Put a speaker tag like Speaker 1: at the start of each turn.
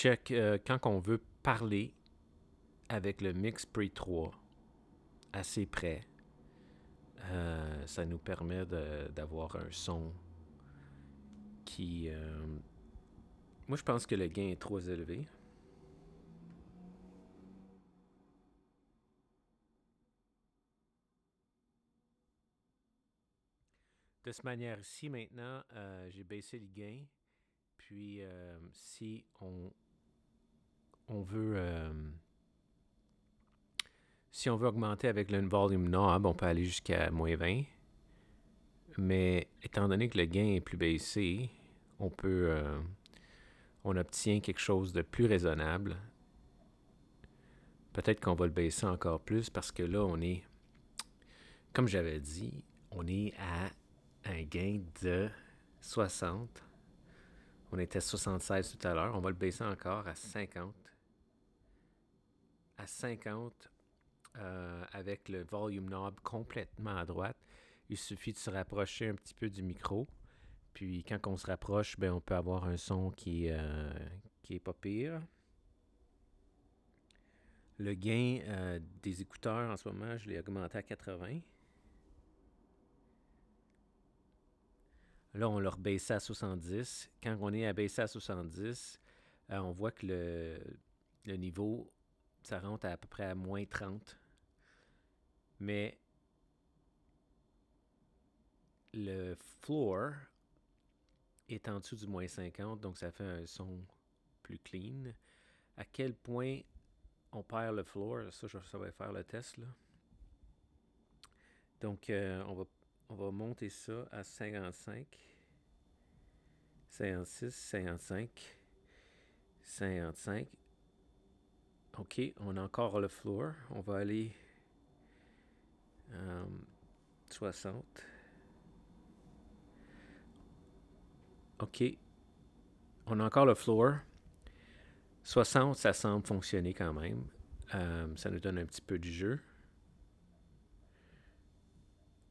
Speaker 1: check quand on veut parler avec le Mix Pre 3 assez près. Ça nous permet d'avoir un son qui... moi, je pense que le gain est trop élevé. De cette manière-ci, maintenant, j'ai baissé le gain. Puis, si on veut... si on veut augmenter avec le volume knob, on peut aller jusqu'à moins 20. Mais étant donné que le gain est plus baissé, on obtient quelque chose de plus raisonnable. Peut-être qu'on va le baisser encore plus parce que là, on est, comme j'avais dit, on est à un gain de 60. On était à 76 tout à l'heure. On va le baisser encore à 50. À 50, avec le volume knob complètement à droite. Il suffit de se rapprocher un petit peu du micro. Puis quand on se rapproche, ben, on peut avoir un son qui est pas pire. Le gain des écouteurs en ce moment, je l'ai augmenté à 80. Là, on l'a rebaissé à 70. Quand on est abaissé à 70, on voit que le niveau, ça rentre à peu près à moins 30. Mais le floor est en dessous du moins 50, donc ça fait un son plus clean. À quel point on perd le floor, ça va faire le test, là. Donc, on va monter ça à 55, 56, 55, 55. OK, on a encore le floor. On va aller 60. OK, on a encore le floor. 60, ça semble fonctionner quand même. Ça nous donne un petit peu du jeu.